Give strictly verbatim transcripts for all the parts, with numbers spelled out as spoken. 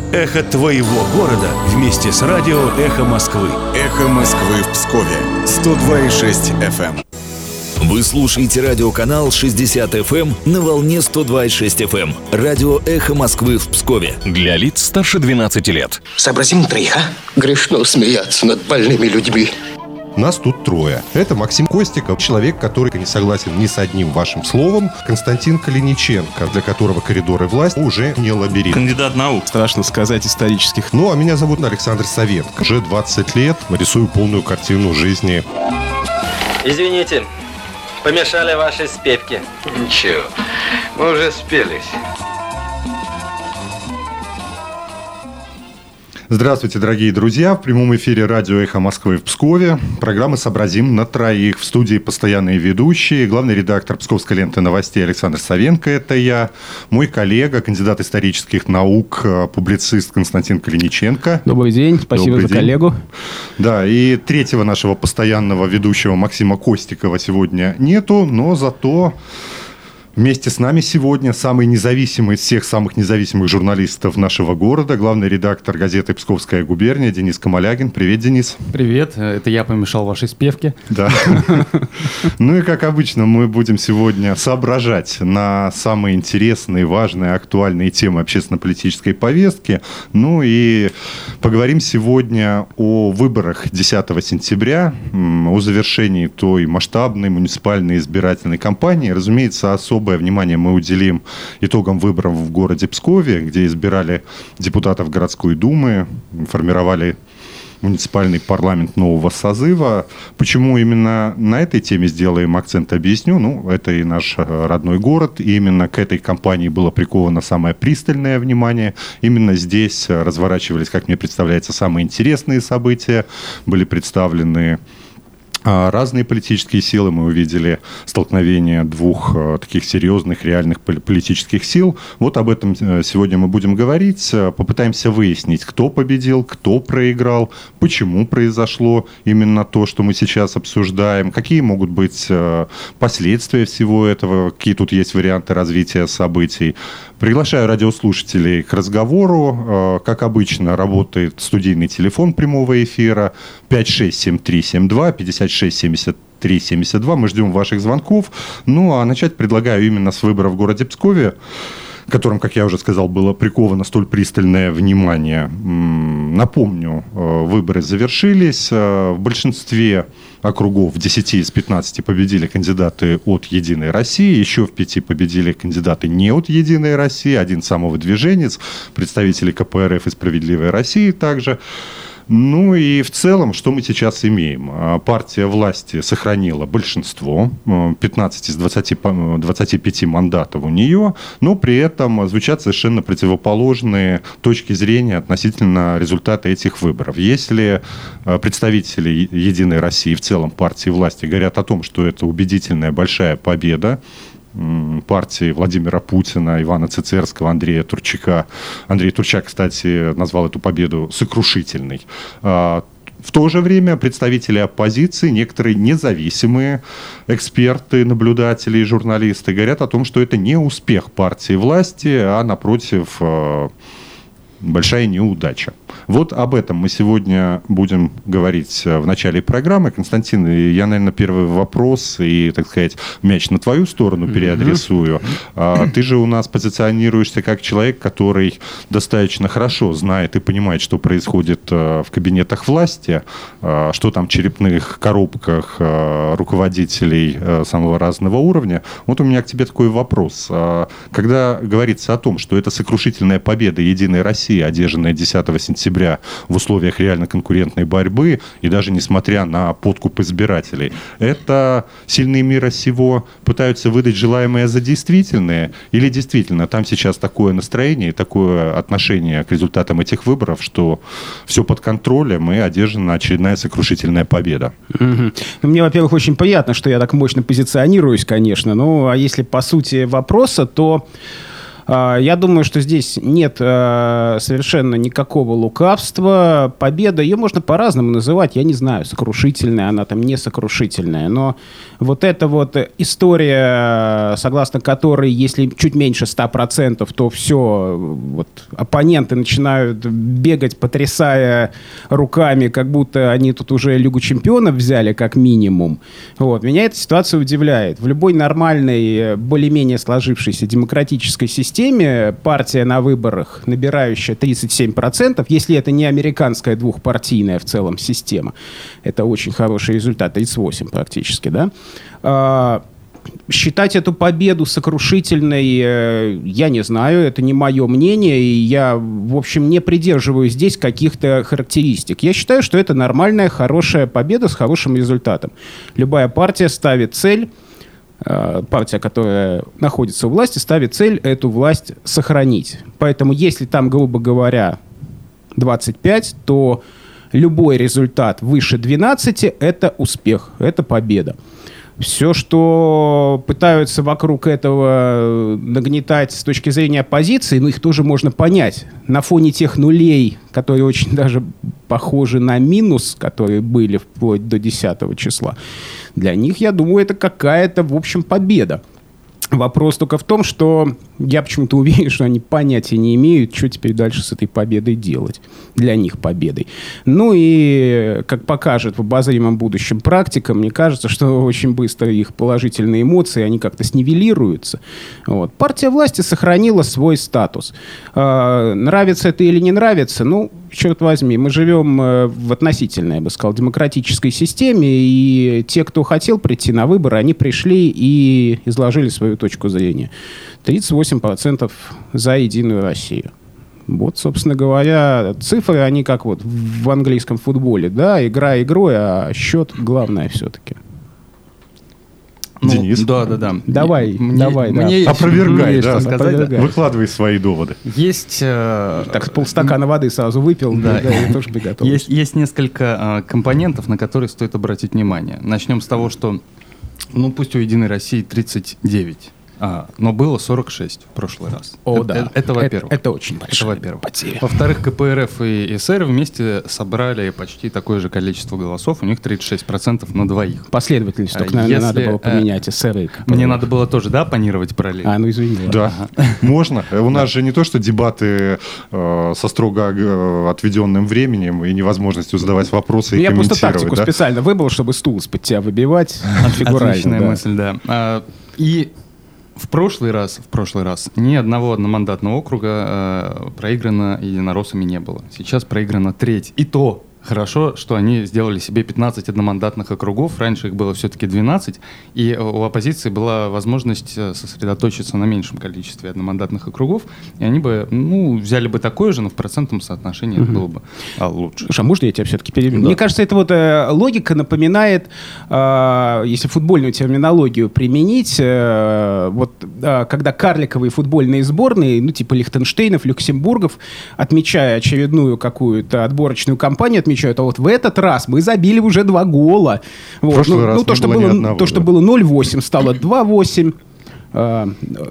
Эхо твоего города вместе с радио «Эхо Москвы». «Эхо Москвы» в Пскове. сто два и шесть эф эм. Вы слушаете радиоканал шестьдесят эф эм на волне сто два и шесть эф эм. Радио «Эхо Москвы» в Пскове. Для лиц старше двенадцати лет. Сообразим троих, а? Грешно смеяться над больными людьми. Нас тут трое. Это Максим Костиков, человек, который не согласен ни с одним вашим словом. Константин Калиниченко, для которого коридоры власти уже не лабиринт. Кандидат наук. Страшно сказать, исторических. Ну, а меня зовут Александр Савенко. Уже двадцать лет рисую полную картину жизни. Извините, помешали ваши спевки. Ничего, мы уже спелись. Здравствуйте, дорогие друзья. В прямом эфире радио «Эхо Москвы» в Пскове. Программа «Сообразим на троих». В студии постоянные ведущие. Главный редактор «Псковской ленты новостей» Александр Савенко, это я. Мой коллега, кандидат исторических наук, публицист Константин Калиниченко. Добрый день, спасибо Добрый за день. коллегу. Да, и третьего нашего постоянного ведущего Максима Костикова сегодня нету, но зато... Вместе с нами сегодня самый независимый из всех самых независимых журналистов нашего города, главный редактор газеты «Псковская губерния» Денис Камалягин. Привет, Денис. Привет, это я помешал вашей спевке. Да. Ну и, как обычно, мы будем сегодня соображать на самые интересные, важные, актуальные темы общественно-политической повестки. Ну и поговорим сегодня о выборах десятого сентября, о завершении той масштабной муниципальной избирательной кампании. Разумеется, особо внимание мы уделим итогам выборов в городе Пскове, где избирали депутатов городской думы, формировали муниципальный парламент нового созыва. Почему именно на этой теме сделаем акцент, объясню. Ну, это и наш родной город, и именно к этой кампании было приковано самое пристальное внимание. Именно здесь разворачивались, как мне представляется, самые интересные события, были представлены разные политические силы. Мы увидели столкновение двух э, таких серьезных, реальных политических сил. Вот об этом сегодня мы будем говорить. Попытаемся выяснить, кто победил, кто проиграл, почему произошло именно то, что мы сейчас обсуждаем, какие могут быть э, последствия всего этого, какие тут есть варианты развития событий. Приглашаю радиослушателей к разговору. Как обычно, работает студийный телефон прямого эфира пять шесть семь три семь два пятьдесят шесть семьдесят три семьдесят два. Мы ждем ваших звонков. Ну, а начать предлагаю именно с выбора в городе Пскове, которым, как я уже сказал, было приковано столь пристальное внимание. Напомню, выборы завершились. В большинстве округов, в десяти из пятнадцати победили кандидаты от «Единой России», еще в пяти победили кандидаты не от «Единой России», один самовыдвиженец, представители ка пэ эр эф и «Справедливой России» также. Ну и в целом, что мы сейчас имеем? Партия власти сохранила большинство, пятнадцать из двадцати, двадцати пяти мандатов у нее, но при этом звучат совершенно противоположные точки зрения относительно результата этих выборов. Если представители «Единой России», в целом партии власти, говорят о том, что это убедительная большая победа партии Владимира Путина, Ивана Цицерского, Андрея Турчака. Андрей Турчак, кстати, назвал эту победу сокрушительной. В то же время представители оппозиции, некоторые независимые эксперты, наблюдатели и журналисты говорят о том, что это не успех партии власти, а, напротив, большая неудача. Вот об этом мы сегодня будем говорить в начале программы. Константин, я, наверное, первый вопрос и, так сказать, мяч на твою сторону переадресую. Mm-hmm. Ты же у нас позиционируешься как человек, который достаточно хорошо знает и понимает, что происходит в кабинетах власти, что там в черепных коробках руководителей самого разного уровня. Вот у меня к тебе такой вопрос. Когда говорится о том, что это сокрушительная победа «Единой России», одержанная десятого сентября в условиях реально конкурентной борьбы и даже несмотря на подкуп избирателей, это сильные мира сего пытаются выдать желаемое за действительное, или действительно там сейчас такое настроение и такое отношение к результатам этих выборов, что все под контролем и одержана очередная сокрушительная победа? Угу. Мне, во-первых, очень приятно, что я так мощно позиционируюсь, конечно. Ну, а если по сути вопроса, то Я думаю, что здесь нет совершенно никакого лукавства. Победа, ее можно по-разному называть. Я не знаю, сокрушительная она там, не сокрушительная. Но вот эта вот история, согласно которой, если чуть меньше ста процентов, то все, вот, оппоненты начинают бегать, потрясая руками, как будто они тут уже Лигу чемпионов взяли, как минимум. Вот. Меня эта ситуация удивляет. В любой нормальной, более-менее сложившейся демократической системе партия на выборах, набирающая тридцать семь процентов, если это не американская двухпартийная в целом система, это очень хороший результат, тридцать восемь практически, да? А, считать эту победу сокрушительной, э, я не знаю, это не мое мнение, и я, в общем, не придерживаюсь здесь каких-то характеристик. Я считаю, что это нормальная, хорошая победа с хорошим результатом. Любая партия ставит цель, э, партия, которая находится у власти, ставит цель эту власть сохранить. Поэтому, если там, грубо говоря, двадцать пять, то любой результат выше двенадцати – это успех, это победа. Все, что пытаются вокруг этого нагнетать с точки зрения оппозиции, ну, их тоже можно понять. На фоне тех нулей, которые очень даже похожи на минус, которые были вплоть до десятого числа, для них, я думаю, это какая-то, в общем, победа. Вопрос только в том, что я почему-то уверен, что они понятия не имеют, что теперь дальше с этой победой делать. Для них победой. Ну и, как покажет в обозримом будущем практика, мне кажется, что очень быстро их положительные эмоции, они как-то снивелируются. Вот. Партия власти сохранила свой статус. Э, нравится это или не нравится, ну, черт возьми, мы живем в относительно, я бы сказал, демократической системе, и те, кто хотел прийти на выборы, они пришли и изложили свою точку зрения. тридцать восемь процентов за Единую Россию. Вот, собственно говоря, цифры, они как вот в английском футболе, да, игра игрой, а счет главное все-таки. Ну, Денис. Да, да, да. Давай, мне, давай, мне да. Опровергай, да. Сказать, Опровергай. да. Выкладывай свои доводы. Есть... Э, так, полстакана воды сразу выпил, да, да, я тоже бы готов. Есть, есть несколько э, компонентов, на которые стоит обратить внимание. Начнем с того, что, ну, пусть у «Единой России» тридцать девять, а, но было сорок шесть в прошлый раз. О, это, да. Это, это во-первых. Это, это очень большая это, во-первых. потеря. Во-вторых, КПРФ и эсер вместе собрали почти такое же количество голосов. У них тридцать шесть процентов на двоих. Последовательность только, А наверное, если, надо было поменять эсер и КПРФ. Мне надо было тоже, да, оппонировать параллельно? А, ну извини. Да, можно. У нас же не то, что дебаты э, со строго э, отведенным временем и невозможностью задавать вопросы и Я просто комментировать. тактику Да? специально выбрал, чтобы стул из-под тебя выбивать. Фигурально, Отличная да. мысль, да. А, и в прошлый раз, в прошлый раз ни одного одномандатного округа э, проиграно единороссами не было. Сейчас проиграно треть. И то хорошо, что они сделали себе пятнадцать одномандатных округов. Раньше их было все-таки двенадцать. И у оппозиции была возможность сосредоточиться на меньшем количестве одномандатных округов. И они бы, ну, взяли бы такое же, но в процентном соотношении это было бы а, лучше. Слушай, а можно я тебя все-таки перебью? Да. Мне кажется, эта вот э, логика напоминает, э, если футбольную терминологию применить, э, вот э, когда карликовые футбольные сборные, ну типа Лихтенштейнов, Люксембургов, отмечая очередную какую-то отборочную кампанию, отмечают, а вот в этот раз мы забили уже два гола. Вот. прошлый Ну, раз ну, то, не что было ни было, одного, то, что да. было ноль восемь, стало два восемь. Э,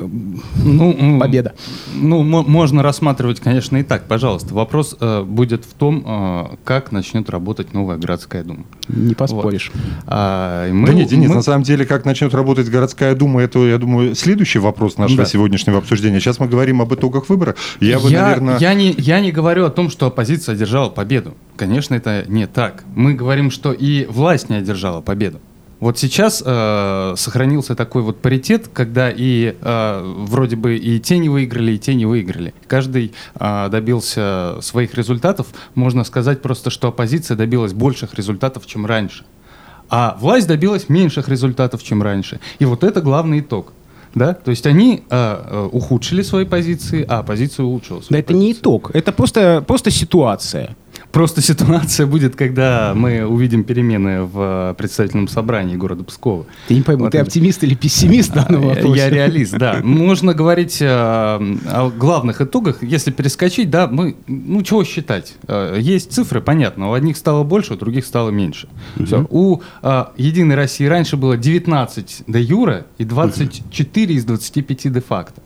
Ну, Победа. Ну, м- можно рассматривать, конечно, и так. Пожалуйста, вопрос э, будет в том, э, как начнет работать новая городская дума. Не поспоришь. Вот. А, и мы, Да нет, Денис, мы- на самом деле, как начнет работать городская дума, это, я думаю, следующий вопрос нашего Да. сегодняшнего обсуждения. Сейчас мы говорим об итогах выборов. Я бы, я, наверное... я, не, я не говорю о том, что оппозиция одержала победу. Конечно, это не так. Мы говорим, что и власть не одержала победу. Вот сейчас э, сохранился такой вот паритет, когда и э, вроде бы и те не выиграли, и те не выиграли. Каждый э, добился своих результатов. Можно сказать просто, что оппозиция добилась больших результатов, чем раньше. А власть добилась меньших результатов, чем раньше. И вот это главный итог. Да? То есть они э, э, ухудшили свои позиции, а оппозиция улучшила свои Да это не позиции. итог, это просто, просто ситуация. Просто ситуация будет, когда мы увидим перемены в представительном собрании города Пскова. Ты не пойму, Вот ты это. оптимист или пессимист в данном Я, вопросе? я реалист, да. Можно говорить э, о главных итогах. Если перескочить, да, мы, ну, чего считать? Э, есть цифры, понятно. У одних стало больше, у других стало меньше. Мгм. Все. У э, «Единой России» раньше было девятнадцать де юре и двадцать четыре из двадцати пяти де факто.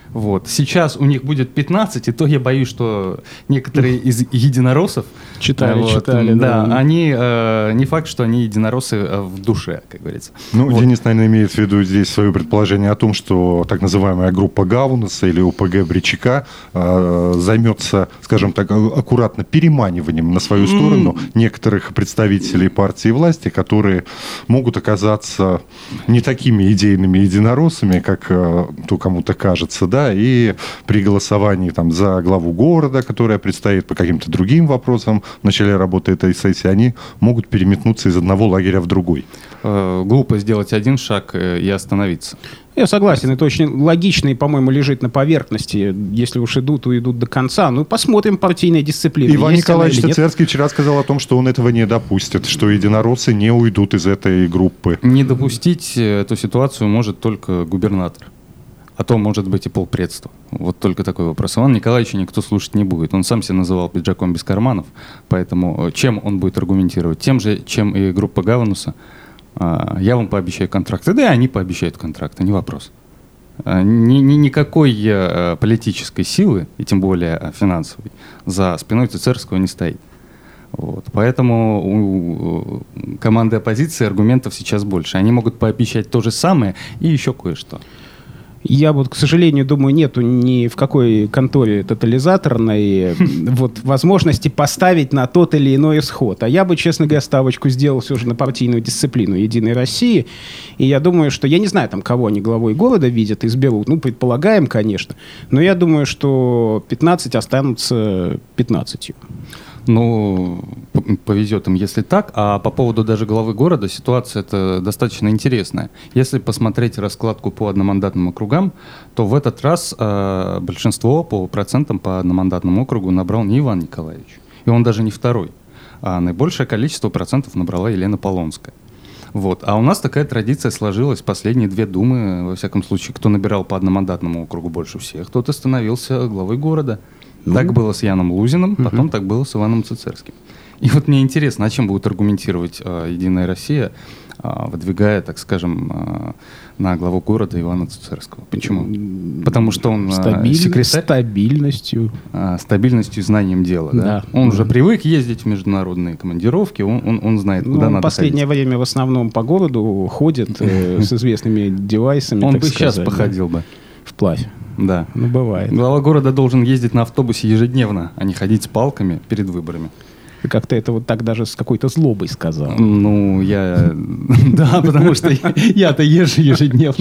Вот. Сейчас у них будет пятнадцать, и то я боюсь, что некоторые из единороссов читали, вот, читали, да, да. они э, не факт, что они единороссы в душе, как говорится. Ну, вот. Денис, наверное, имеет в виду здесь свое предположение о том, что так называемая группа Гаунаса или ОПГ Бричака э, займется, скажем так, аккуратно переманиванием на свою сторону mm. некоторых представителей партии власти, которые могут оказаться не такими идейными единороссами, как э, то кому-то кажется, да, и при голосовании там, за главу города, которая предстоит по каким-то другим вопросам в начале работы этой сессии, они могут переметнуться из одного лагеря в другой. Э, глупо сделать один шаг и остановиться. Я согласен, это очень логично и, по-моему, лежит на поверхности. Если уж идут, то идут до конца. Ну, посмотрим партийные дисциплины. Иван Николаевич Цицерский вчера сказал о том, что он этого не допустит, что единороссы не уйдут из этой группы. Не допустить эту ситуацию может только губернатор. А то, может быть, и полпредства. Вот только такой вопрос. Ивана Николаевича никто слушать не будет. Он сам себя называл пиджаком без карманов. Поэтому чем он будет аргументировать? Тем же, чем и группа Гаунуса. Я вам пообещаю контракты. Да и они пообещают контракты, не вопрос. Ни, ни, никакой политической силы, и тем более финансовой, за спиной Цицерского не стоит. Вот. Поэтому у команды оппозиции аргументов сейчас больше. Они могут пообещать то же самое и еще кое-что. Я вот, к сожалению, думаю, нету ни в какой конторе тотализаторной вот, возможности поставить на тот или иной исход. А я бы, честно говоря, ставочку сделал все же на партийную дисциплину «Единой России». И я думаю, что... Я не знаю, там, кого они главой города видят, изберут. Ну, предполагаем, конечно. Но я думаю, что пятнадцать останутся пятнадцатью. Ну, повезет им, если так. А по поводу даже главы города ситуация это достаточно интересная. Если посмотреть раскладку по одномандатным округам, то в этот раз э, большинство по процентам по одномандатному округу набрал не Иван Николаевич. И он даже не второй. А наибольшее количество процентов набрала Елена Полонская. Вот. А у нас такая традиция сложилась. Последние две думы, во всяком случае, кто набирал по одномандатному округу больше всех, тот и становился главой города. Так было с Яном Лузиным, потом угу. так было с Иваном Цицерским. И вот мне интересно, а чем будет аргументировать э, «Единая Россия», э, выдвигая, так скажем, э, на главу города Ивана Цицерского? Почему? Потому что он э, Стабиль... секретарь. Стабильностью. Э, стабильностью и знанием дела. Да? Да. Он да. уже привык ездить в международные командировки, он, он, он знает, куда ну, надо ходить. В последнее ходить. время в основном по городу ходит э, с известными девайсами. Он бы сейчас походил бы. Вплавь. Да. Ну, бывает. Глава города должен ездить на автобусе ежедневно, а не ходить с палками перед выборами. Ты как-то это вот так даже с какой-то злобой сказал. Ну, я... Да, потому что я-то езжу ежедневно.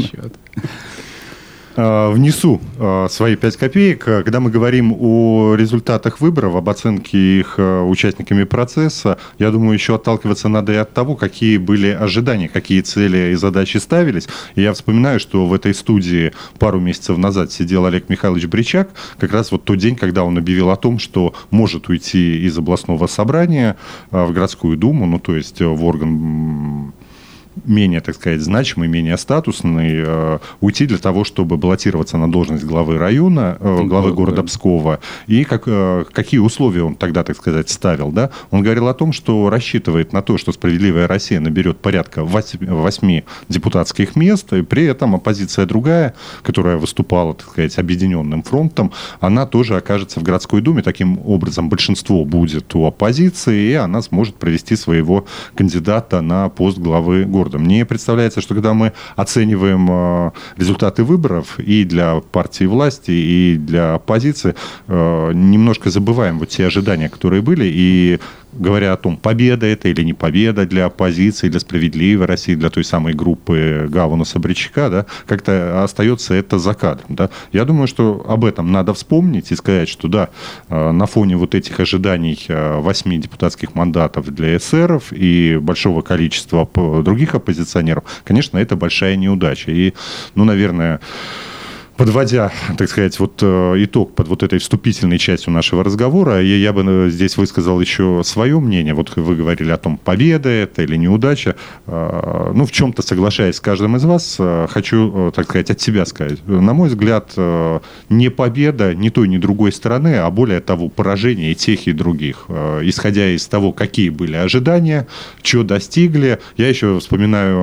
Внесу свои пять копеек. Когда мы говорим о результатах выборов, об оценке их участниками процесса, я думаю, еще отталкиваться надо и от того, какие были ожидания, какие цели и задачи ставились. И я вспоминаю, что в этой студии пару месяцев назад сидел Олег Михайлович Бричак, как раз вот тот день, когда он объявил о том, что может уйти из областного собрания в городскую думу, ну то есть в орган... менее, так сказать, значимый, менее статусный, э, уйти для того, чтобы баллотироваться на должность главы района, э, главы города Пскова. И как, э, какие условия он тогда, так сказать, ставил, да? Он говорил о том, что рассчитывает на то, что «Справедливая Россия» наберет порядка восьми депутатских мест, и при этом оппозиция другая, которая выступала, так сказать, объединенным фронтом, она тоже окажется в городской думе. Таким образом, большинство будет у оппозиции, и она сможет провести своего кандидата на пост главы города. Мне представляется, что когда мы оцениваем э, результаты выборов и для партии власти, и для оппозиции, э, немножко забываем вот те ожидания, которые были, и говоря о том, победа это или не победа для оппозиции, для «Справедливой России», для той самой группы Гаунаса Бричака, да, как-то остается это за кадром. Да. Я думаю, что об этом надо вспомнить и сказать, что да, на фоне вот этих ожиданий восьми депутатских мандатов для эсеров и большого количества других оппозиционеров, конечно, это большая неудача. И, ну, наверное... Подводя, так сказать, вот итог под вот этой вступительной частью нашего разговора, я, я бы здесь высказал еще свое мнение. Вот вы говорили о том, победа это или неудача. Ну, в чем-то соглашаясь с каждым из вас, хочу, так сказать, от себя сказать. На мой взгляд, не победа ни той, ни другой стороны, а более того, поражение и тех, и других. Исходя из того, какие были ожидания, что достигли. Я еще вспоминаю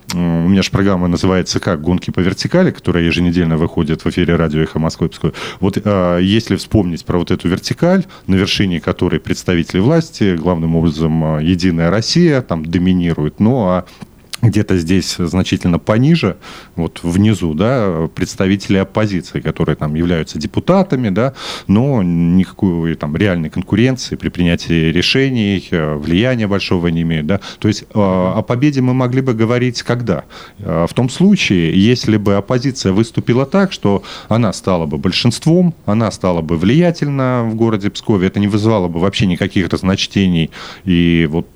у меня же программа называется как «Гонки по вертикали», которая еженедельно выходит в эфире радио «Эхо Москвы». Вот если вспомнить про вот эту вертикаль, на вершине которой представители власти, главным образом «Единая Россия», там доминирует, ну а где-то здесь значительно пониже, вот внизу, да, представители оппозиции, которые там являются депутатами, да, но никакой там реальной конкуренции при принятии решений, влияния большого не имеют, да. То есть о победе мы могли бы говорить когда? В том случае, если бы оппозиция выступила так, что она стала бы большинством, она стала бы влиятельна в городе Пскове, это не вызывало бы вообще никаких разночтений и вот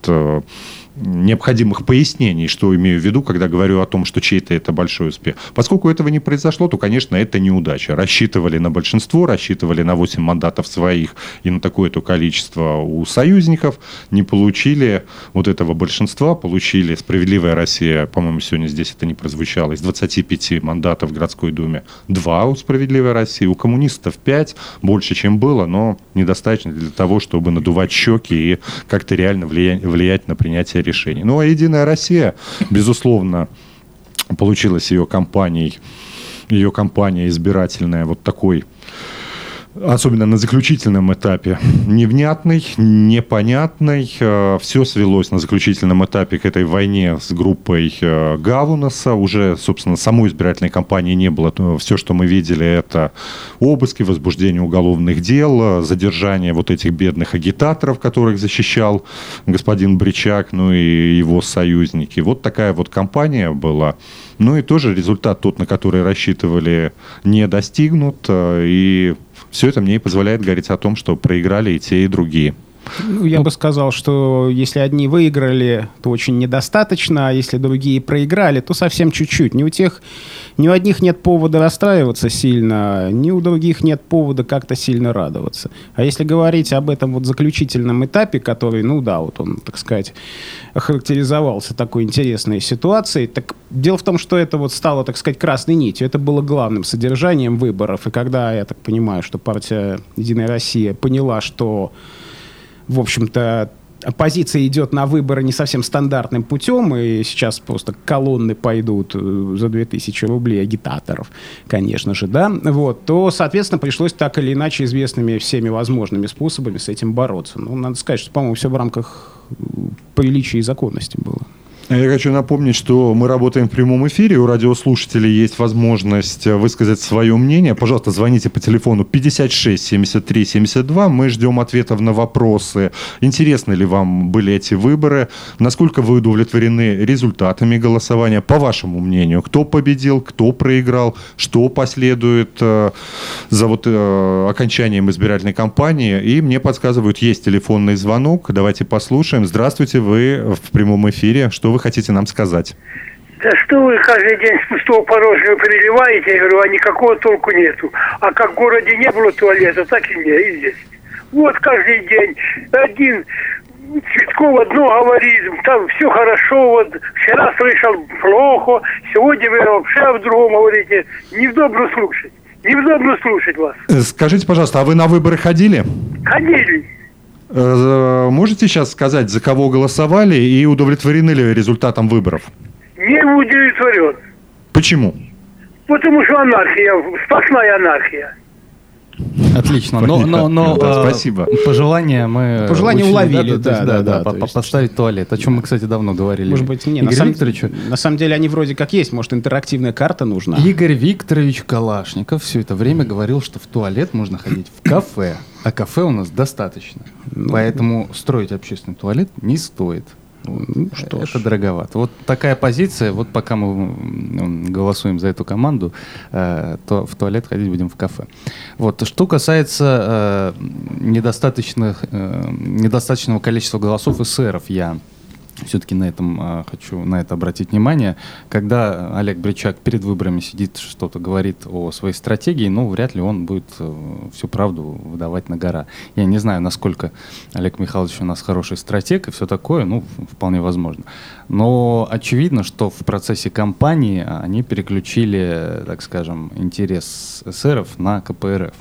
необходимых пояснений, что имею в виду, когда говорю о том, что чей-то это большой успех. Поскольку этого не произошло, то, конечно, это неудача. Рассчитывали на большинство, рассчитывали на восемь мандатов своих и на такое-то количество у союзников, не получили вот этого большинства, получили «Справедливая Россия», по-моему, сегодня здесь это не прозвучало, из двадцати пяти мандатов в городской думе два у «Справедливой России», у коммунистов пять, больше, чем было, но недостаточно для того, чтобы надувать щеки и как-то реально влиять, влиять на принятие решений. Ну, а «Единая Россия», безусловно, получилась ее кампанией, ее кампания избирательная вот такой, особенно на заключительном этапе, невнятной, непонятной. Все свелось на заключительном этапе к этой войне с группой Гавунаса. Уже, собственно, самой избирательной кампании не было. Все, что мы видели, это обыски, возбуждение уголовных дел, задержание вот этих бедных агитаторов, которых защищал господин Бричак, ну и его союзники. Вот такая вот кампания была. Ну и тоже результат тот, на который рассчитывали, не достигнут. И все это мне и позволяет говорить о том, что проиграли и те, и другие. Ну, я ну, бы сказал, что если одни выиграли, то очень недостаточно, а если другие проиграли, то совсем чуть-чуть. Ни у тех, ни у одних нет повода расстраиваться сильно, ни у других нет повода как-то сильно радоваться. А если говорить об этом вот заключительном этапе, который, ну да, вот он, так сказать, охарактеризовался такой интересной ситуацией, так дело в том, что это вот стало, так сказать, красной нитью. Это было главным содержанием выборов. И когда, я так понимаю, что партия «Единая Россия» поняла, что в общем-то, оппозиция идет на выборы не совсем стандартным путем, и сейчас просто колонны пойдут за две тысячи рублей агитаторов, конечно же, да, вот, то, соответственно, пришлось так или иначе известными всеми возможными способами с этим бороться. Ну, надо сказать, что, по-моему, все в рамках приличия и законности было. Я хочу напомнить, что мы работаем в прямом эфире. У радиослушателей есть возможность высказать свое мнение. Пожалуйста, звоните по телефону пятьдесят шесть семьдесят три семьдесят два. Мы ждем ответов на вопросы. Интересны ли вам были эти выборы? Насколько вы удовлетворены результатами голосования? По вашему мнению, кто победил, кто проиграл, что последует э, за вот, э, окончанием избирательной кампании? И мне подсказывают, есть телефонный звонок. Давайте послушаем. Здравствуйте, вы в прямом эфире. Что вы хотите нам сказать? Да что вы каждый день с пустого порожнего переливаете, я говорю, а никакого толку нету. А как в городе не было туалета, так и не, и здесь. Вот каждый день один Цветков одно говорит, там все хорошо, вот вчера слышал плохо, сегодня вы вообще о другом говорите. Неудобно слушать, неудобно слушать вас. Скажите, пожалуйста, а вы на выборы ходили? Ходили. Можете сейчас сказать, за кого голосовали и удовлетворены ли результатом выборов? Не удовлетворен. Почему? Потому что анархия, сплошная анархия. Отлично. Но, но, но да, спасибо. Пожелания мы пожелания учили, уловили, да, да, да, да, да, да, есть, поставить туалет. О чем мы, кстати, давно говорили. Может быть, не, Игорь на, сам, Викторович, на самом деле они вроде как есть. Может, интерактивная карта нужна. Игорь Викторович Калашников все это время говорил, что в туалет можно ходить в кафе, а кафе у нас достаточно. Ну, Поэтому строить общественный туалет не стоит. Ну, что это ж. дороговато. Вот такая позиция. Вот пока мы голосуем за эту команду, э, то в туалет ходить будем в кафе. Вот. Что касается э, недостаточных, э, недостаточного количества голосов эсеров, я все-таки на этом э, хочу на это обратить внимание. Когда Олег Бричак перед выборами сидит, что-то говорит о своей стратегии, ну, вряд ли он будет э, всю правду выдавать на гора. Я не знаю, насколько Олег Михайлович у нас хороший стратег и все такое, ну, вполне возможно. Но очевидно, что в процессе кампании они переключили, так скажем, интерес эсеров на ка пэ эр эф.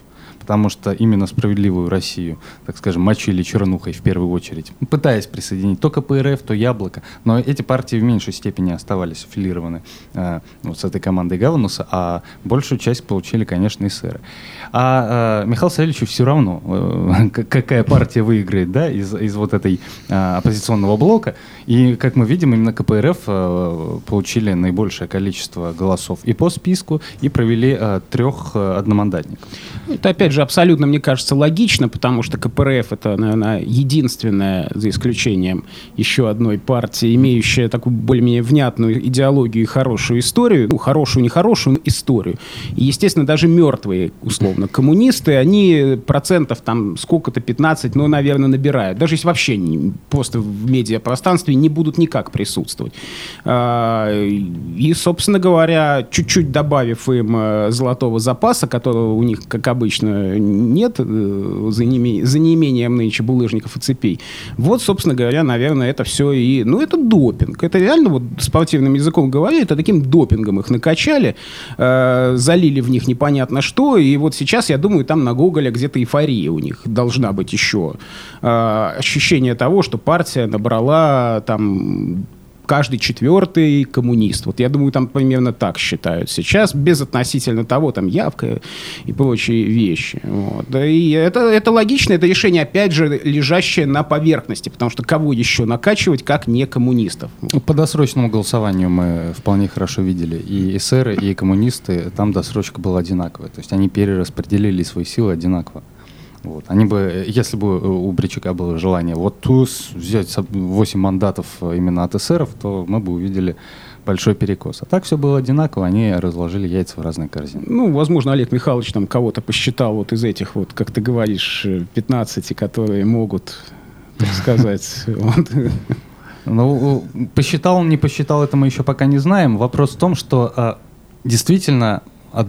потому что именно «Справедливую Россию», так скажем, мочили чернухой в первую очередь, пытаясь присоединить то ка пэ эр эф, то «Яблоко», но эти партии в меньшей степени оставались аффилированы э, вот с этой командой Гаунуса, а большую часть получили, конечно, эсеры. А э, Михаилу Савельевичу все равно, э, какая партия выиграет, да, из, из вот этой э, оппозиционного блока, и, как мы видим, именно ка пэ эр эф э, получили наибольшее количество голосов и по списку, и провели э, трех э, одномандатников. Это, опять же, абсолютно, мне кажется, логично, потому что ка пэ эр эф — это, наверное, единственная, за исключением еще одной партии, имеющая такую более-менее внятную идеологию и хорошую историю, ну, хорошую, нехорошую, но историю. И, естественно, даже мертвые, условно, коммунисты, они процентов там сколько-то, пятнадцать, ну, наверное, набирают. Даже если вообще не, просто в медиапространстве не будут никак присутствовать. И, собственно говоря, чуть-чуть добавив им золотого запаса, которого у них, как обычно, нет, за, неимением, за неимением нынче булыжников и цепей, вот, собственно говоря, наверное, это все и... Ну, это допинг. Это реально, вот спортивным языком говоря, это таким допингом их накачали, э, залили в них непонятно что, и вот сейчас, я думаю, там на Гоголя где-то эйфория у них должна быть еще. Э, ощущение того, что партия набрала там... каждый четвертый коммунист. Вот я думаю, там примерно так считают сейчас, безотносительно того, там, явка и прочие вещи. Вот. И это, это логично, это решение, опять же, лежащее на поверхности, потому что кого еще накачивать, как не коммунистов? По досрочному голосованию мы вполне хорошо видели. И эсеры, и коммунисты, там досрочка была одинаковая. То есть они перераспределили свои силы одинаково. Вот. Они бы, если бы у Бричака было желание вот взять восемь мандатов именно от эсеров, то мы бы увидели большой перекос. А так все было одинаково, они разложили яйца в разные корзины. Ну, возможно, Олег Михайлович там кого-то посчитал вот из этих вот, как ты говоришь, пятнадцати, которые могут, так сказать, вот. Ну, посчитал он, не посчитал, это мы еще пока не знаем. Вопрос в том, что действительно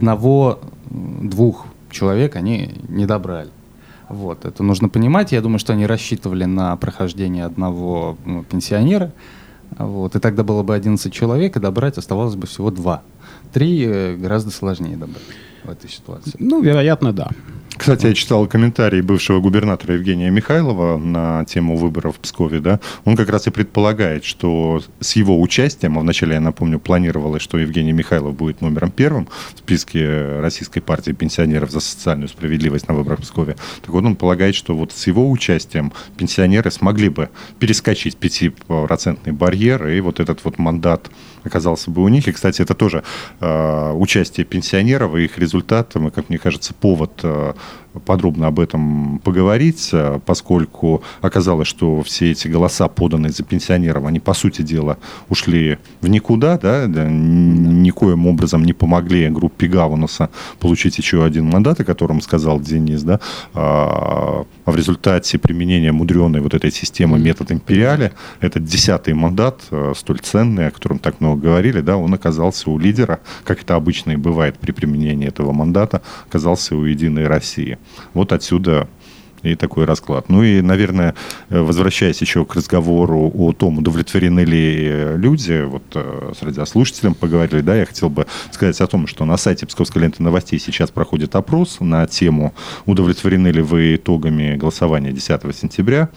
одного-двух человек они не добрали. Вот, это нужно понимать. Я думаю, что они рассчитывали на прохождение одного ну, пенсионера. Вот, и тогда было бы одиннадцать человек, и добрать оставалось бы всего два. Три э, гораздо сложнее добрать в этой ситуации. Ну, вероятно, да. Кстати, я читал комментарий бывшего губернатора Евгения Михайлова на тему выборов в Пскове, да, он как раз и предполагает, что с его участием, а вначале, я напомню, планировалось, что Евгений Михайлов будет номером первым в списке Российской партии пенсионеров за социальную справедливость на выборах в Пскове, так вот он полагает, что вот с его участием пенсионеры смогли бы перескочить пятипроцентный барьер, и вот этот вот мандат оказался бы у них. И, кстати, это тоже э, участие пенсионеров и их результат, как мне кажется, повод э, подробно об этом поговорить, поскольку оказалось, что все эти голоса, поданные за пенсионеров, они, по сути дела, ушли в никуда, да, да, никоим образом не помогли группе Гаунуса получить еще один мандат, о котором сказал Денис, да, а в результате применения мудреной вот этой системы метод империали, этот десятый мандат, столь ценный, о котором так много говорили, да, он оказался у лидера, как это обычно и бывает при применении этого мандата, оказался у «Единой России». Вот отсюда и такой расклад. Ну и, наверное, возвращаясь еще к разговору о том, удовлетворены ли люди, вот с радиослушателем поговорили, да, я хотел бы сказать о том, что на сайте Псковской ленты новостей сейчас проходит опрос на тему, удовлетворены ли вы итогами голосования десятого сентября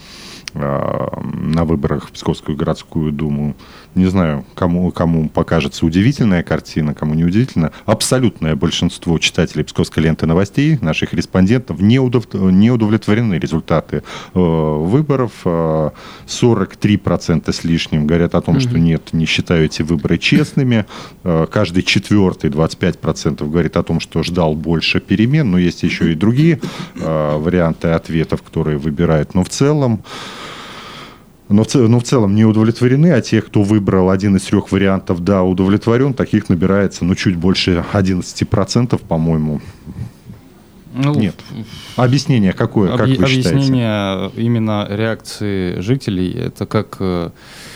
на выборах в Псковскую городскую думу. Не знаю, кому, кому покажется удивительная картина, кому не удивительно. Абсолютное большинство читателей Псковской ленты новостей, наших респондентов, не, удов... не удовлетворены результаты э, выборов. сорок три процента с лишним говорят о том, mm-hmm. что нет, не считаю эти выборы честными. Э, каждый четвертый, двадцать пять процентов, говорит о том, что ждал больше перемен. Но есть еще и другие э, варианты ответов, которые выбирают. Но в целом Но в, но в целом не удовлетворены, а те, кто выбрал один из трех вариантов, да, удовлетворен, таких набирается, ну, чуть больше одиннадцать процентов, по-моему. Ну, Нет. Объяснение какое, как объ- вы считаете? Объяснение именно реакции жителей, это как э,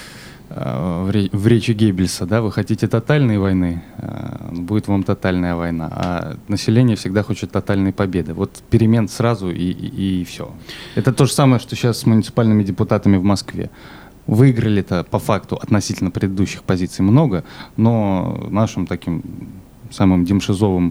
в, ре- в речи Геббельса, да, вы хотите тотальной войны, э, будет вам тотальная война, а население всегда хочет тотальной победы. Вот перемен сразу и, и, и все. Это то же самое, что сейчас с муниципальными депутатами в Москве. Выиграли-то по факту относительно предыдущих позиций много, но нашим таким самым демшизовым,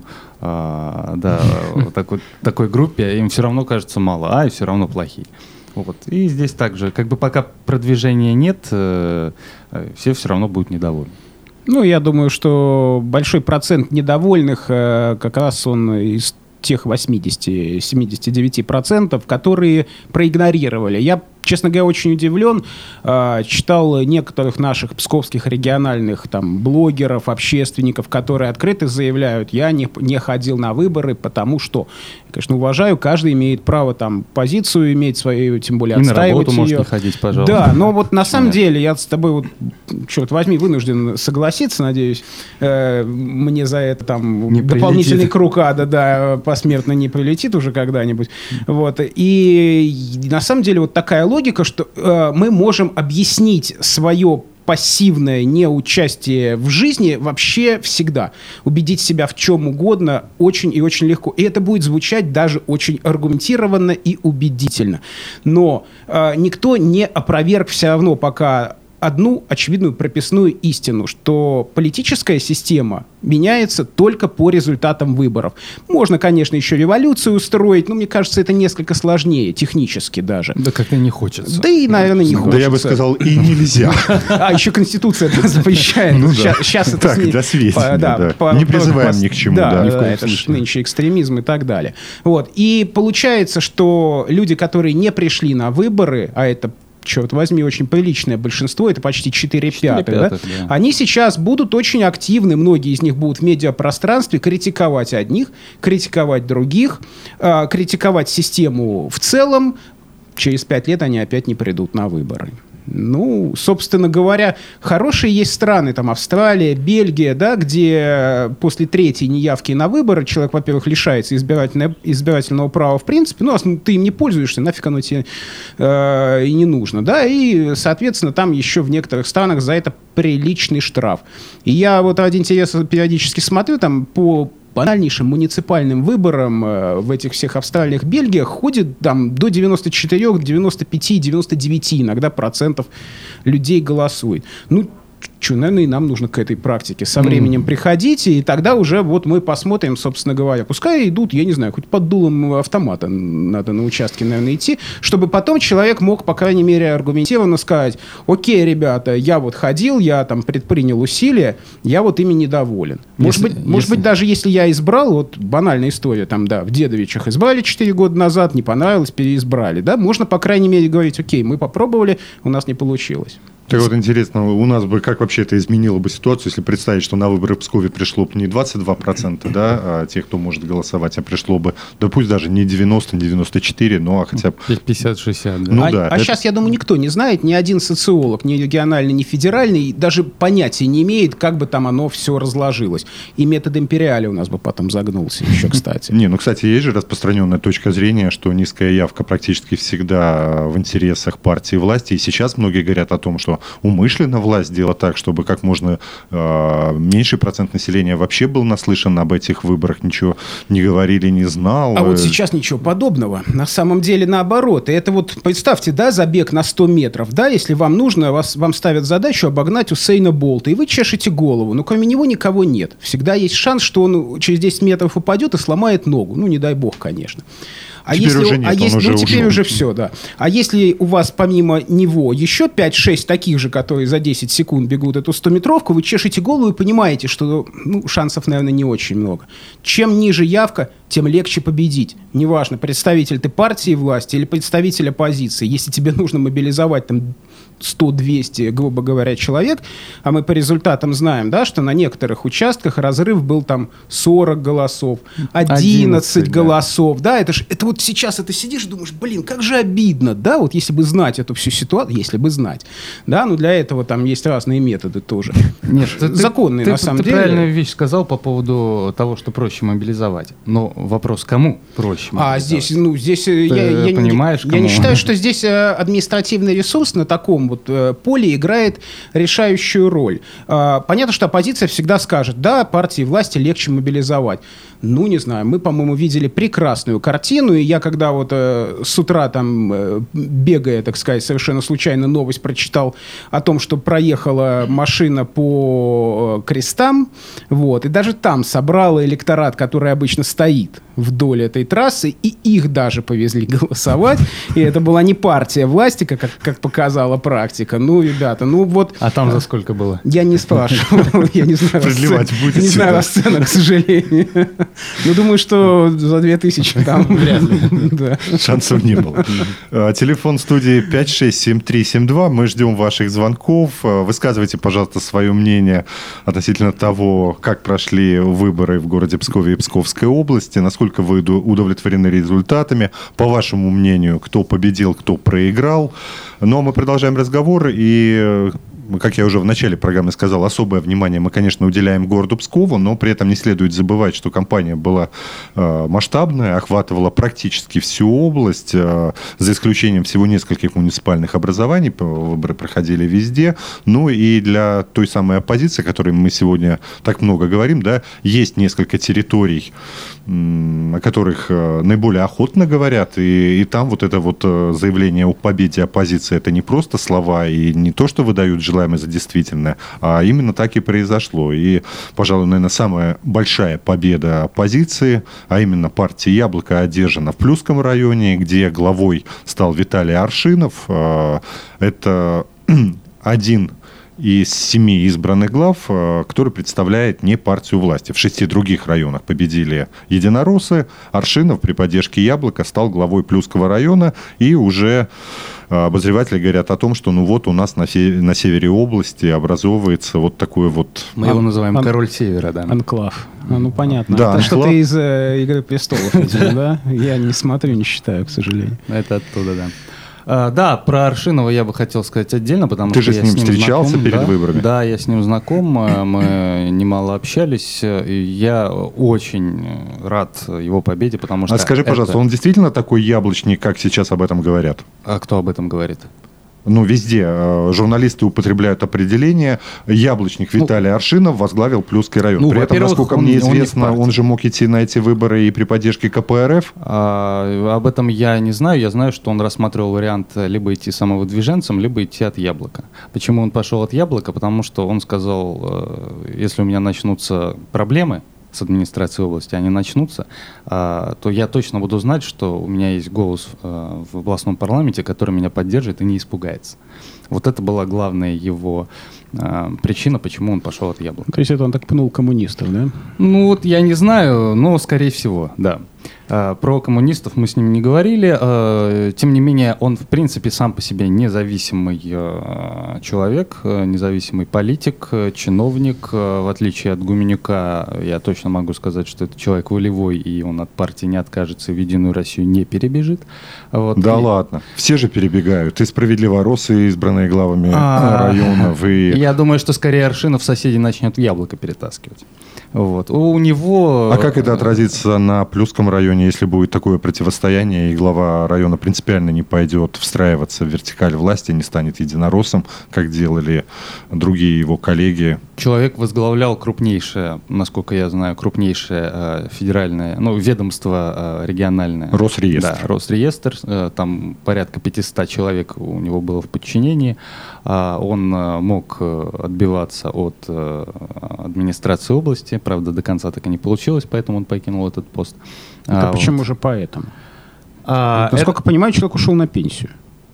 а, да, такой, такой группе, им все равно кажется мало, а и все равно плохие. Вот. И здесь также, как бы пока продвижения нет, э, все все равно будут недовольны. Ну, я думаю, что большой процент недовольных э, как раз он из тех восемьдесят-семьдесят девять процентов, которые проигнорировали. Я, честно говоря, очень удивлен. Э, читал некоторых наших псковских региональных там, блогеров, общественников, которые открыто заявляют, я не, не ходил на выборы, потому что, конечно, уважаю, каждый имеет право там позицию иметь свою, тем более и отстаивать ее. на работу можешь не ходить, пожалуйста. Да, но вот на самом деле я с тобой, вот, черт возьми, вынужден согласиться, надеюсь, э, мне за это там не дополнительный прилетит. круг ада, да, посмертно не прилетит уже когда-нибудь. Вот. И на самом деле вот такая логика, что э, мы можем объяснить свое пассивное неучастие в жизни вообще всегда. Убедить себя в чем угодно очень и очень легко. И это будет звучать даже очень аргументированно и убедительно. Но э, никто не опроверг все равно пока одну очевидную прописную истину, что политическая система меняется только по результатам выборов. Можно, конечно, еще революцию устроить, но мне кажется, это несколько сложнее, технически даже. Да как-то не хочется. Да и, наверное, не хочется. Да я бы сказал, и нельзя. А, еще Конституция это запрещает. Ну да. Сейчас это... Так, с ней- для сведения, по- да. по- Не по- призываем по- ни к чему, Да, да. Ни в да, коем это ж случае. нынче экстремизм и так далее. Вот. И получается, что люди, которые не пришли на выборы, а это, черт возьми, очень приличное большинство, это почти четыре пятых, да? да. Они сейчас будут очень активны, многие из них будут в медиапространстве критиковать одних, критиковать других, э, критиковать систему в целом. Через пять лет они опять не придут на выборы. Ну, собственно говоря, хорошие есть страны, там Австралия, Бельгия, да, где после третьей неявки на выборы человек, во-первых, лишается избирательного, избирательного права в принципе, ну, ты им не пользуешься, нафиг оно тебе э, и не нужно, да, и, соответственно, там еще в некоторых странах за это приличный штраф. И я вот ради интереса периодически смотрю, там, по банальнейшим муниципальным выборам э, в этих всех Австралиях, Бельгиях ходит там до девяносто четыре, девяносто пять, девяносто девять иногда процентов людей голосует. Ну, что, наверное, и нам нужно к этой практике со временем mm. приходить, и тогда уже вот мы посмотрим, собственно говоря. Пускай идут, я не знаю, хоть под дулом автомата надо на участке, наверное, идти, чтобы потом человек мог, по крайней мере, аргументированно сказать: окей, ребята, я вот ходил, я там предпринял усилия, я вот ими недоволен. Может, Если- быть, может если- быть, даже если я избрал, вот банальная история, там, да, в Дедовичах избрали четыре года назад, не понравилось, переизбрали, да, можно, по крайней мере, говорить: окей, мы попробовали, у нас не получилось. Так вот, интересно, у нас бы как вообще это изменило бы ситуацию, если представить, что на выборы в Пскове пришло бы не двадцать два процента, да, а тех, кто может голосовать, а пришло бы, да пусть даже не девяносто, не девяносто четыре, ну, а хотя бы... пятьдесят-шестьдесят, да. Ну а да, а это- сейчас, я думаю, никто не знает, ни один социолог, ни региональный, ни федеральный, даже понятия не имеет, как бы там оно все разложилось. И метод империали у нас бы потом загнулся еще, кстати. Не, ну, кстати, есть же распространенная точка зрения, что низкая явка практически всегда в интересах партии власти. И сейчас многие говорят о том, что умышленно власть делает так, чтобы как можно э, меньший процент населения вообще был наслышан об этих выборах, ничего не говорили, не знал. А вот сейчас ничего подобного. На самом деле наоборот. И это вот, представьте, да, забег на сто метров, да, если вам нужно, вас, вам ставят задачу обогнать Усейна Болта, и вы чешете голову, но кроме него никого нет. Всегда есть шанс, что он через десять метров упадет и сломает ногу. Ну, не дай бог, конечно. А Теперь если, уже нет, а он если, уже ну, теперь ушел. уже все, да. А если у вас помимо него еще пять-шесть таких же, которые за десять секунд бегут эту стометровку, вы чешете голову и понимаете, что ну, шансов, наверное, не очень много. Чем ниже явка, тем легче победить. Неважно, представитель ты партии власти или представитель оппозиции. Если тебе нужно мобилизовать там сто-двести, грубо говоря, человек, а мы по результатам знаем, да, что на некоторых участках разрыв был там сорок голосов, одиннадцать, одиннадцать, голосов, да, это ж, это вот сейчас это сидишь и думаешь, блин, как же обидно, да, вот если бы знать эту всю ситуацию, если бы знать, да, ну для этого там есть разные методы тоже. Нет, ты- Законные, ты- на самом ты деле. правильную вещь сказал по поводу того, что проще мобилизовать. Но вопрос, кому проще А мобилизовать? здесь, ну, здесь э, Ты я, я, не- понимаешь, я не кому? считаю, что здесь э, административный ресурс на таком вот э, поле играет решающую роль. А, понятно, что оппозиция всегда скажет, да, партии власти легче мобилизовать. Ну, не знаю, мы, по-моему, видели прекрасную картину, и я когда вот э, с утра там, э, бегая, так сказать, совершенно случайно новость прочитал о том, что проехала машина по э, крестам, вот, и даже там собрала электорат, который обычно стоит вдоль этой трассы, и их даже повезли голосовать, и это была не партия власти, как, как показала практика. Ну, ребята, ну вот... А там за сколько было? Я не спрашивал, я не знаю. Разливать будете? Не знаю расценок, к сожалению. Ну, думаю, что за две тысячи там вряд ли. Да. Шансов не было. Телефон студии пять шесть семь три семь два. Мы ждем ваших звонков. Высказывайте, пожалуйста, свое мнение относительно того, как прошли выборы в городе Пскове и Псковской области, насколько вы удовлетворены результатами, по вашему мнению, кто победил, кто проиграл. Но мы продолжаем разговор, и... Как я уже в начале программы сказал, особое внимание мы, конечно, уделяем городу Пскову, но при этом не следует забывать, что кампания была э, масштабная, охватывала практически всю область, э, за исключением всего нескольких муниципальных образований, выборы проходили везде. Ну и для той самой оппозиции, о которой мы сегодня так много говорим, да, есть несколько территорий, м, о которых э, наиболее охотно говорят, и, и там вот это вот э, заявление о победе оппозиции, это не просто слова и не то, что выдают желание за действительное, а именно так и произошло. И, пожалуй, наверное, самая большая победа оппозиции, а именно партия «Яблоко», одержана в Плюсском районе, где главой стал Виталий Аршинов. Это один из семи избранных глав, который представляет не партию власти. В шести других районах победили единороссы. Аршинов при поддержке «Яблока» стал главой Плюсского района, и уже обозреватели говорят о том, что ну вот у нас на, севере, на севере области образовывается вот такой вот... Мы его называем ан- король севера, да. Анклав. А, ну, понятно. Да, это анклав. Что-то из э, «Игры престолов», видимо, да? Я не смотрю, не считаю, к сожалению. Это оттуда, да. А, да, про Аршинова я бы хотел сказать отдельно, потому Ты что же я с ним с ним встречался знаком, перед да, выборами? Да, я с ним знаком, мы немало общались, и я очень рад его победе, потому что... А скажи, пожалуйста, это... он действительно такой яблочник, как сейчас об этом говорят? А кто об этом говорит? Ну, везде э, журналисты употребляют определение. Яблочник Виталий ну, Аршинов возглавил Плюсский район. Ну, при этом, насколько он, мне он известно, он, он же мог идти на эти выборы и при поддержке ка пэ эр эф. А, об этом я не знаю. Я знаю, что он рассматривал вариант либо идти самовыдвиженцем, либо идти от Яблока. Почему он пошел от Яблока? Потому что он сказал, если у меня начнутся проблемы с администрацией области, они начнутся, а, то я точно буду знать, что у меня есть голос а, в областном парламенте, который меня поддержит и не испугается. Вот это была главная его а, причина, почему он пошел от Яблока. То есть это он так пнул коммунистов, да? Ну вот я не знаю, но скорее всего, да. А, про коммунистов мы с ним не говорили. А, тем не менее, он в принципе сам по себе независимый а, человек, а, независимый политик, а, чиновник. А, в отличие от Гуменюка, я точно могу сказать, что это человек волевой, и он от партии не откажется, в «Единую Россию» не перебежит. Вот. Да и... ладно, все же перебегают. И справедливоросы, избранные главами а, районов. И... Я думаю, что скорее Аршинов соседей начнет в Яблоко перетаскивать. Вот. У него... А как это отразится на Плюсском районе, если будет такое противостояние, и глава района принципиально не пойдет встраиваться в вертикаль власти, не станет единороссом, как делали другие его коллеги? Человек возглавлял крупнейшее, насколько я знаю, крупнейшее э, федеральное, ну, ведомство э, региональное. Росреестр. Да, Росреестр. Э, там порядка пятьсот человек у него было в подчинении. Э, он э, мог э, отбиваться от э, администрации области. Правда, до конца так и не получилось, поэтому он покинул этот пост. Это а, почему вот. же поэтому? А, Насколько это... понимаю, человек ушел на пенсию.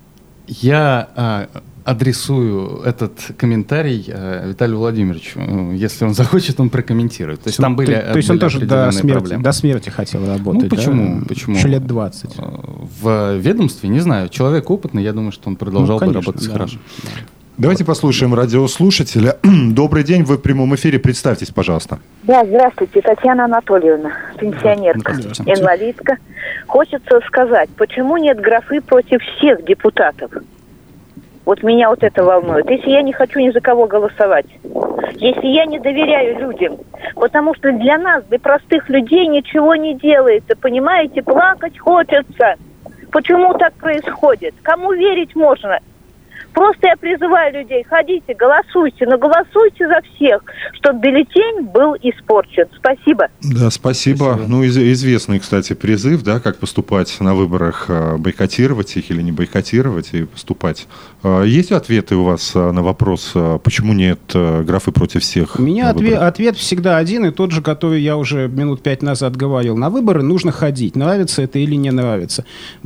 Я а, адресую этот комментарий а, Виталию Владимировичу. Если он захочет, он прокомментирует. То есть, там были, то, то есть он тоже до смерти, до смерти хотел работать? Ну, почему? Да? почему? Еще лет двадцать. В ведомстве, не знаю. Человек опытный, я думаю, что он продолжал ну, конечно, бы работать да. хорошо. Давайте послушаем радиослушателя. Добрый день, вы в прямом эфире. Представьтесь, пожалуйста. Да, здравствуйте, Татьяна Анатольевна, пенсионерка, инвалидка. Хочется сказать, почему нет графы против всех депутатов? Вот меня вот это волнует. Если я не хочу ни за кого голосовать, если я не доверяю людям, потому что для нас, для простых людей, ничего не делается, понимаете, плакать хочется. Почему так происходит? Кому верить можно? Просто я призываю людей, ходите, голосуйте, но голосуйте за всех, чтобы бюллетень был испорчен. Спасибо. Да, спасибо. спасибо. Ну, из- известный, кстати, призыв, да, как поступать на выборах, бойкотировать их или не бойкотировать и поступать. Есть ответы у вас на вопрос, почему нет графы против всех? У меня ответ, ответ всегда один и тот же, который я уже минут пять назад говорил. На выборы нужно ходить, нравится это или не нравится.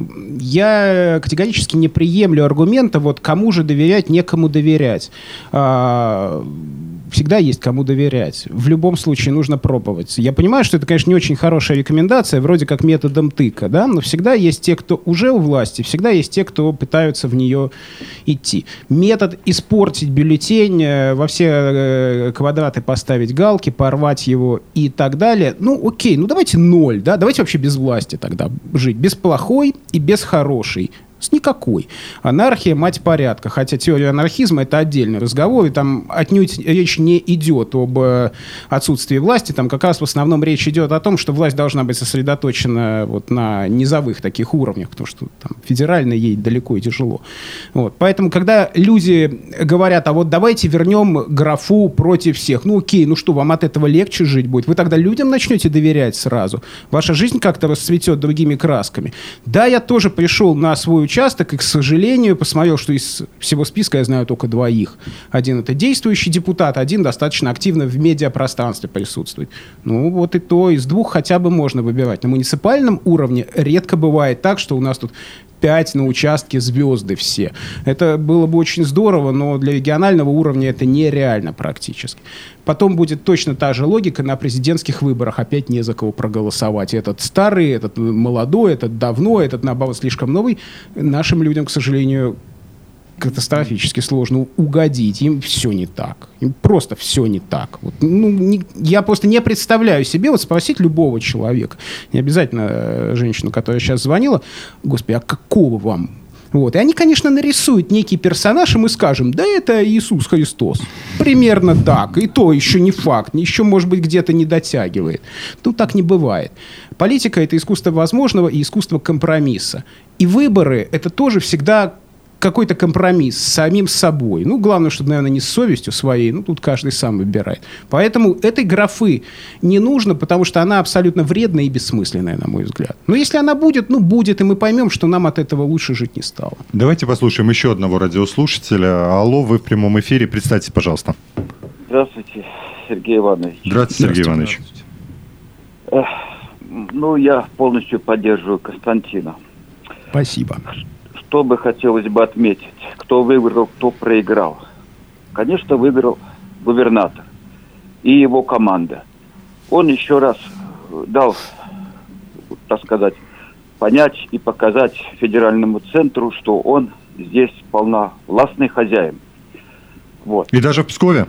Я категорически не приемлю аргумента, вот кому же доверять, некому доверять. А, всегда есть кому доверять. В любом случае нужно пробовать. Я понимаю, что это, конечно, не очень хорошая рекомендация, вроде как методом тыка, да, но всегда есть те, кто уже у власти, всегда есть те, кто пытаются в нее идти. Метод испортить бюллетень, во все квадраты поставить галки, порвать его и так далее. Ну, окей, ну давайте ноль, да, давайте вообще без власти тогда жить. Без плохой и без хорошей. С никакой. Анархия, мать порядка. Хотя теория анархизма — это отдельный разговор, и там отнюдь речь не идет об отсутствии власти. Там как раз в основном речь идет о том, что власть должна быть сосредоточена вот на низовых таких уровнях, потому что там федерально ей далеко и тяжело. Вот. Поэтому, когда люди говорят, а вот давайте вернем графу против всех, ну окей, ну что, вам от этого легче жить будет? Вы тогда людям начнете доверять сразу? Ваша жизнь как-то расцветет другими красками? Да, я тоже пришел на свой участок, и, к сожалению, посмотрел, что из всего списка я знаю только двоих. Один — это действующий депутат, один достаточно активно в медиапространстве присутствует. Ну, вот и то, из двух хотя бы можно выбирать. На муниципальном уровне редко бывает так, что у нас тут пять на участке звезды все. Это было бы очень здорово, но для регионального уровня это нереально практически. Потом будет точно та же логика на президентских выборах. Опять не за кого проголосовать. Этот старый, этот молодой, этот давно, этот, наоборот, слишком новый. Нашим людям, к сожалению, катастрофически сложно угодить. Им все не так. Им просто все не так. Вот, ну, не, я просто не представляю себе, вот спросить любого человека, не обязательно женщину, которая сейчас звонила, господи, а какого вам? Вот. И они, конечно, нарисуют некий персонаж, и мы скажем, да это Иисус Христос. Примерно так. И то еще не факт. Еще, может быть, где-то не дотягивает. Тут так не бывает. Политика — это искусство возможного и искусство компромисса. И выборы — это тоже всегда какой-то компромисс с самим собой. Ну, главное, чтобы, наверное, не с совестью своей. Ну, тут каждый сам выбирает. Поэтому этой графы не нужно, потому что она абсолютно вредная и бессмысленная, на мой взгляд. Но если она будет, ну, будет, и мы поймем, что нам от этого лучше жить не стало. Давайте послушаем еще одного радиослушателя. Алло, вы в прямом эфире. Представьтесь, пожалуйста. Здравствуйте, Сергей Иванович. Здравствуйте, Сергей Иванович. Эх, ну, я полностью поддерживаю Константина. Спасибо. Что бы хотелось бы отметить, кто выиграл, кто проиграл. Конечно, выиграл губернатор и его команда. Он еще раз дал, так сказать, понять и показать федеральному центру, что он здесь полновластный хозяин. Вот. И даже в Пскове?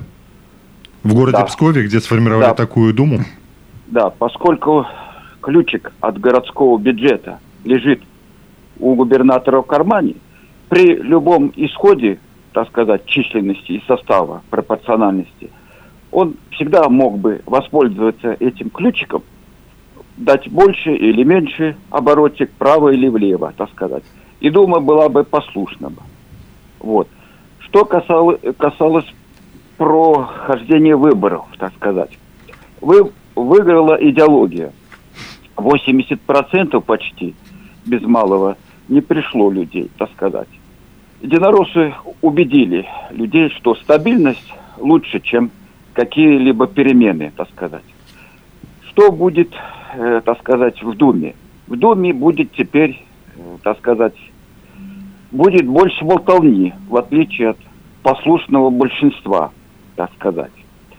В городе да. Пскове, где сформировали да. такую думу? Да, поскольку ключик от городского бюджета лежит у губернатора в кармане, при любом исходе, так сказать, численности и состава, пропорциональности, он всегда мог бы воспользоваться этим ключиком, дать больше или меньше оборотик вправо или влево, так сказать. И Дума была бы послушна. Вот. Что касалось, касалось прохождения выборов, так сказать. Вы, выиграла идеология. восемьдесят процентов почти, без малого, не пришло людей, так сказать. Единороссы убедили людей, что стабильность лучше, чем какие-либо перемены, так сказать. Что будет, э, так сказать, в Думе? В Думе будет теперь, э, так сказать, будет больше болтовни, в отличие от послушного большинства, так сказать.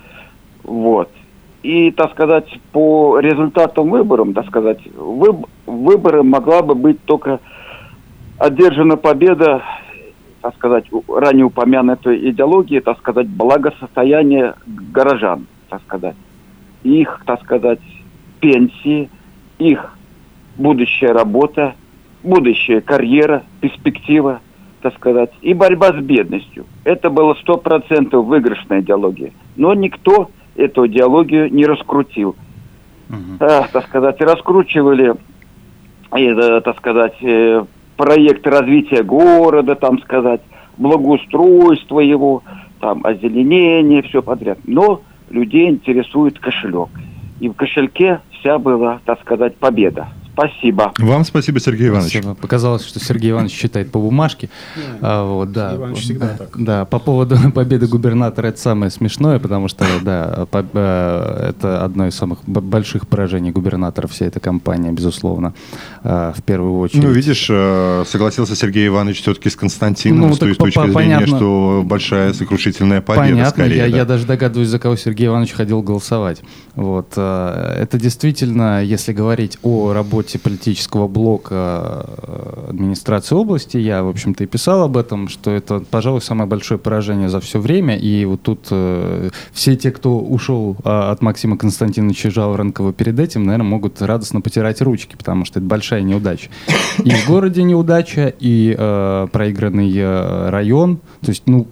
Вот. И, так сказать, по результатам выборов, так сказать, выб- выборы могла бы быть только одержана победа, так сказать, ранее упомянутой идеологии, так сказать, благосостояние горожан, так сказать, их, так сказать, пенсии, их будущая работа, будущая карьера, перспектива, так сказать, и борьба с бедностью. Это было сто процентов выигрышная идеология. Но никто эту идеологию не раскрутил. Uh-huh. А, так сказать, раскручивали, э, так сказать, э, проект развития города, там сказать, благоустройство его, там, озеленение, все подряд. Но людей интересует кошелек. И в кошельке вся была, так сказать, победа. Спасибо. Вам спасибо, Сергей Иванович. Спасибо. Показалось, что Сергей Иванович читает по бумажке. А, вот, да. Сергей Иванович всегда так. Да, по поводу победы губернатора, это самое смешное, потому что, да, по, э, это одно из самых б- больших поражений губернатора, вся эта кампания, безусловно, э, в первую очередь. Ну, видишь, э, согласился Сергей Иванович все-таки с Константином, Ну, с той так точки по- зрения, понятно. что большая сокрушительная победа, Понятно, скорее. я, да. я даже догадываюсь, за кого Сергей Иванович ходил голосовать. Вот. э, Это действительно, если говорить о работе политического блока администрации области, я, в общем-то, и писал об этом, что это, пожалуй, самое большое поражение за все время. И вот тут э, все те, кто ушел э, от Максима Константиновича Жаворонкова перед этим, наверное, могут радостно потирать ручки, потому что это большая неудача. И в городе неудача, и э, проигранный э, район. То есть, ну...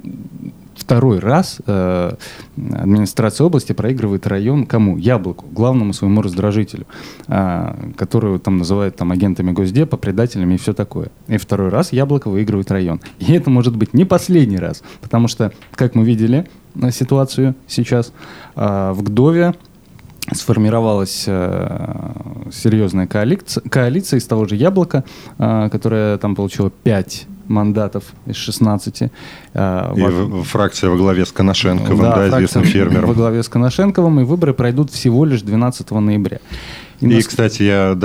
Второй раз э, администрация области проигрывает район кому? Яблоку, главному своему раздражителю, э, которого там называют там, агентами Госдепа, предателями и все такое. И второй раз Яблоко выигрывает район. И это может быть не последний раз, потому что, как мы видели э, ситуацию сейчас, э, в Гдове сформировалась э, серьезная коалиция, коалиция из того же Яблока, э, которая там получила пять мандатов из шестнадцати. Э, И в, фракция во главе с Коношенковым, да, да, известным фермером. Во главе с Коношенковым, и выборы пройдут всего лишь двенадцатого ноября. И, и нас... кстати, я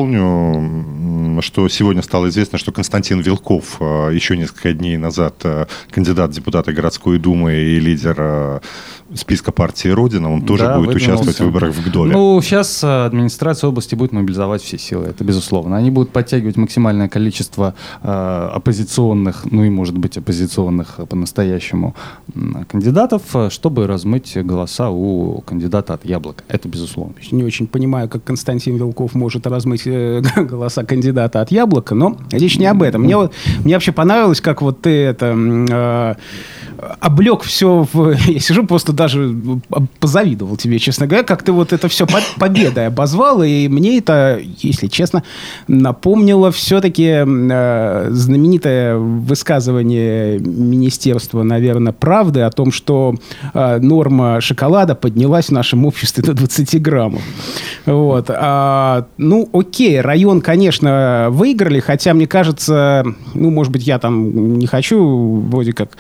дополню, что сегодня стало известно, что Константин Вилков, еще несколько дней назад кандидат в депутаты городской думы и лидер списка партии «Родина», он тоже да, будет участвовать в выборах в Гдове. Ну, сейчас администрация области будет мобилизовать все силы, это безусловно. Они будут подтягивать максимальное количество э, оппозиционных, ну и, может быть, оппозиционных по-настоящему кандидатов, чтобы размыть голоса у кандидата от «Яблока». Это безусловно. Не очень понимаю, как Константин Вилков может размыть э, голоса кандидата от «Яблока», но речь не об этом. Мне, вот, мне вообще понравилось, как вот ты это... Э, облег все в... Я сижу, просто даже позавидовал тебе, честно говоря, как ты вот это все победой обозвал, и мне это, если честно, напомнило все-таки э, знаменитое высказывание Министерства, наверное, правды о том, что э, норма шоколада поднялась в нашем обществе до двадцати граммов. Вот. А, ну, окей, район, конечно, выиграли, хотя, мне кажется, ну, может быть, я там не хочу вроде как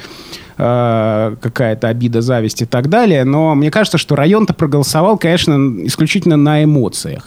какая-то обида, зависть и так далее. Но мне кажется, что район-то проголосовал, конечно, исключительно на эмоциях.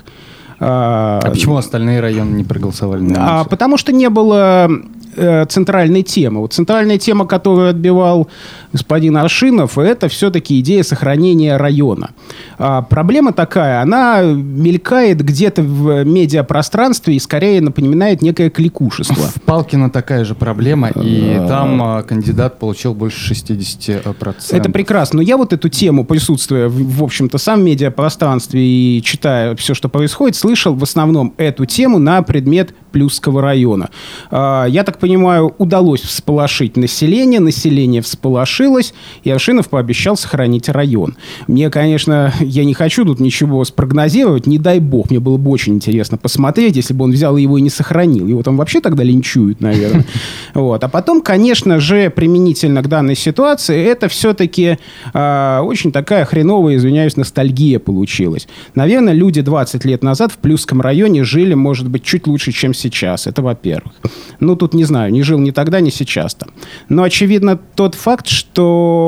А, а почему остальные районы не проголосовали на эмоциях? А, потому что не было э, центральной темы. Вот центральная тема, которую отбивал господин Аршинов, это все-таки идея сохранения района. А, проблема такая, она мелькает где-то в медиапространстве и скорее напоминает некое кликушество. В Палкино такая же проблема, и там а, кандидат получил больше шестьдесят процентов. Это прекрасно. Но я вот эту тему, присутствуя, в, в общем-то, сам в медиапространстве и читая все, что происходит, слышал в основном эту тему на предмет Плюсского района. А, я так понимаю, удалось всполошить население, население всполошилось, и Аршинов пообещал сохранить район. Мне, конечно, я не хочу тут ничего спрогнозировать, не дай бог, мне было бы очень интересно посмотреть, если бы он взял его и не сохранил. Его там вообще тогда линчуют, наверное. Вот. А потом, конечно же, применительно к данной ситуации, это все-таки э, очень такая хреновая, извиняюсь, ностальгия получилась. Наверное, люди двадцать лет назад в Плюсском районе жили, может быть, чуть лучше, чем сейчас. Это во-первых. Ну, тут, не знаю, не жил ни тогда, ни сейчас-то. Но, очевидно, тот факт, что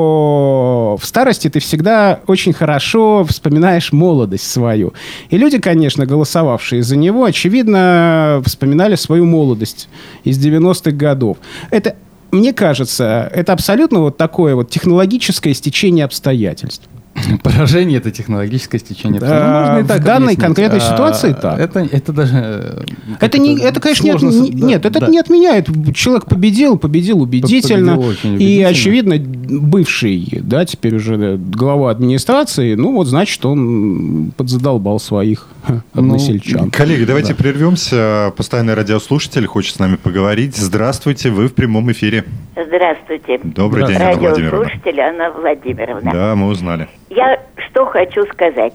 в старости ты всегда очень хорошо вспоминаешь молодость свою. И люди, конечно, голосовавшие за него, очевидно, вспоминали свою молодость из девяностых годов. Это, мне кажется, это абсолютно вот такое вот технологическое стечение обстоятельств. Поражение — это технологическое стечение. Да, ну, в данной конкретной ситуации а, так. Это, это даже... Это, не, это конечно, не, сложно... не, нет, это да. не отменяет. Человек победил, победил убедительно. Победил очень убедительно. И, очевидно, бывший, да, теперь уже глава администрации, ну, вот, значит, он подзадолбал своих односельчан. Ну, коллеги, давайте да. прервемся. Постоянный радиослушатель хочет с нами поговорить. Здравствуйте, вы в прямом эфире. Здравствуйте. Добрый день, Анна Владимировна. Радиослушатель Анна Владимировна. Да, мы узнали. Я что хочу сказать.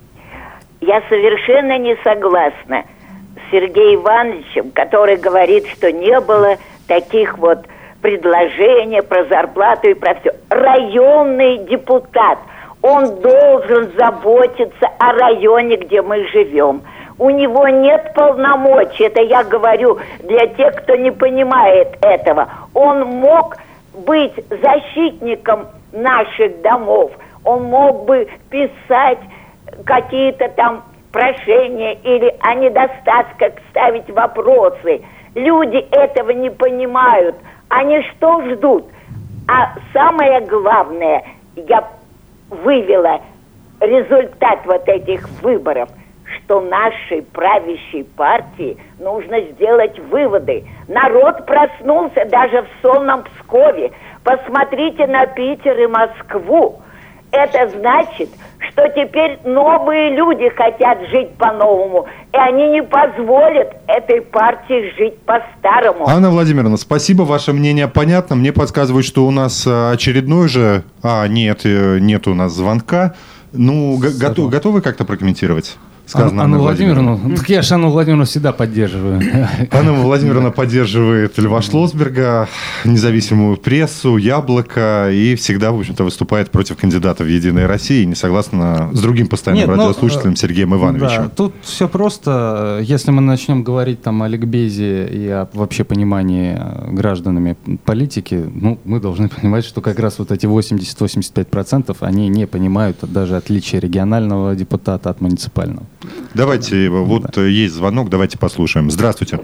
Я совершенно не согласна с Сергеем Ивановичем, который говорит, что не было таких вот предложения, про зарплату и про все. Районный депутат, он должен заботиться о районе, где мы живем. У него нет полномочий, это я говорю для тех, кто не понимает этого. Он мог быть защитником наших домов, он мог бы писать какие-то там прошения или о недостатках ставить вопросы. Люди этого не понимают. Они что ждут? А самое главное, я вывела результат вот этих выборов, что нашей правящей партии нужно сделать выводы. Народ проснулся даже в сонном Пскове. Посмотрите на Питер и Москву. Это значит, что теперь новые люди хотят жить по-новому, и они не позволят этой партии жить по-старому. Анна Владимировна, спасибо, ваше мнение понятно. Мне подсказывают, что у нас очередной же... А, нет, нет у нас звонка. Ну, г- готов, готовы как-то прокомментировать? Сказано, Анну Владимировну. Так я же Анну Владимировну всегда поддерживаю. Анна Владимировна поддерживает Льва Шлосберга, независимую прессу, Яблоко, и всегда, в общем-то, выступает против кандидатов в «Единой России», не согласна с другим постоянным Нет, радиослушателем но, Сергеем Ивановичем. Да, тут все просто. Если мы начнем говорить там о ликбезе и о вообще понимании гражданами политики, ну, мы должны понимать, что как раз вот эти восемьдесят-восемьдесят пять процентов, они не понимают даже отличия регионального депутата от муниципального. Давайте, вот да. есть звонок, давайте послушаем. Здравствуйте.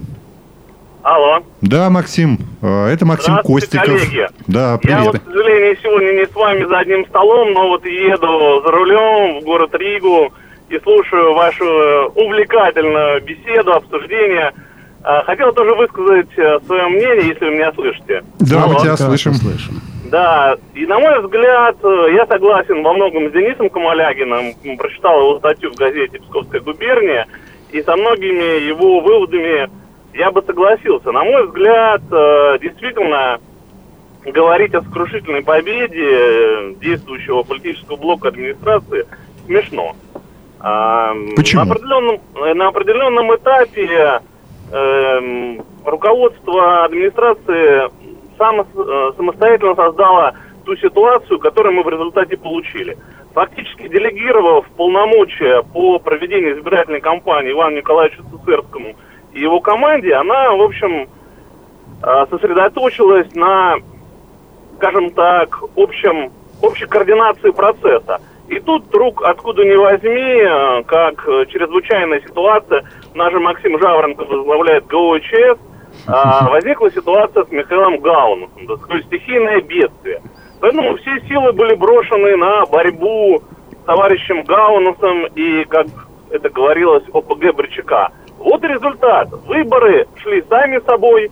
Алло. Да, Максим. Это Максим Костиков. Коллеги. Да, привет. Я вот, к сожалению, сегодня не с вами за одним столом, но вот еду за рулем в город Ригу и слушаю вашу увлекательную беседу, обсуждение. Хотел тоже высказать свое мнение, если вы меня слышите. Да, Алло. мы тебя слышим. слышим. Да, и на мой взгляд, я согласен во многом с Денисом Камалягиным, прочитал его статью в газете «Псковская губерния», и со многими его выводами я бы согласился. На мой взгляд, действительно, говорить о сокрушительной победе действующего политического блока администрации смешно. Почему? На определенном, на определенном этапе э, руководство администрации само, самостоятельно создало ту ситуацию, которую мы в результате получили. Фактически делегировав полномочия по проведению избирательной кампании Ивану Николаевичу Цицерскому и его команде, она, в общем, сосредоточилась на, скажем так, общем, общей координации процесса. И тут вдруг, откуда ни возьми, как чрезвычайная ситуация, наш же Максим Жаворонков возглавляет ГОЧС, возникла ситуация с Михаилом Гаунусом, такое стихийное бедствие. Поэтому все силы были брошены на борьбу с товарищем Гаунусом и, как это говорилось, ОПГ Бричака. Вот и результат. Выборы шли сами собой,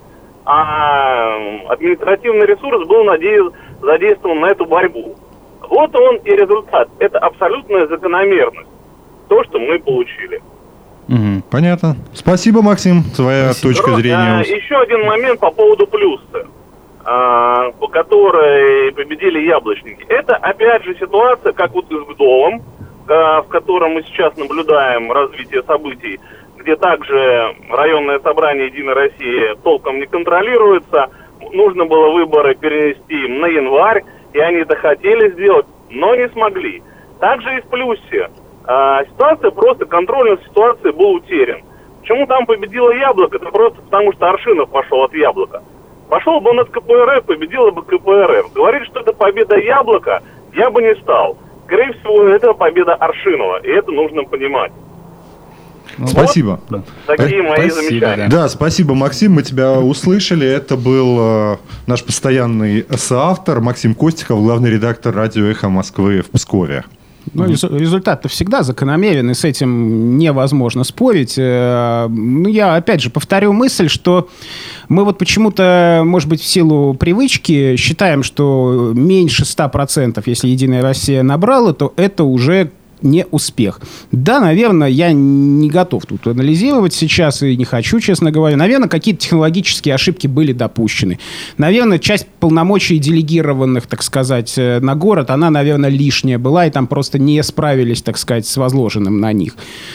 а административный ресурс был задействован на эту борьбу. Вот он и результат. Это абсолютная закономерность. То, что мы получили. Угу, понятно. Спасибо, Максим. Твоя Спасибо. точка зрения. А, еще один момент по поводу плюса, а, по которой победили яблочники. Это, опять же, ситуация, как вот и с ГДОВом, а, в котором мы сейчас наблюдаем развитие событий, где также районное собрание «Единой России» толком не контролируется. Нужно было выборы перенести на январь, и они это хотели сделать, но не смогли. Также и в плюсе. А, ситуация просто, контроль над ситуацией был утерян. Почему там победило Яблоко? Это просто потому, что Аршинов пошел от Яблока. Пошел бы он от КПРФ, победила бы КПРФ. Говорить, что это победа Яблока, я бы не стал. Скорее всего, это победа Аршинова, и это нужно понимать. Спасибо. Вот такие мои спасибо, замечания. Да. да, спасибо, Максим, мы тебя услышали. Это был э, наш постоянный соавтор Максим Костиков, главный редактор радио «Эхо Москвы» в Пскове. Ну, результат-то всегда закономерен, и с этим невозможно спорить. Ну, я, опять же, повторю мысль, что мы вот почему-то, может быть, в силу привычки считаем, что меньше ста процентов, если «Единая Россия» набрала, то это уже не успех. Да, наверное, я не готов тут анализировать сейчас и не хочу, честно говоря. Наверное, какие-то технологические ошибки были допущены. Наверное, часть полномочий делегированных, так сказать, на город, она, наверное, лишняя была, и там просто не справились, так сказать, с возложенным на них.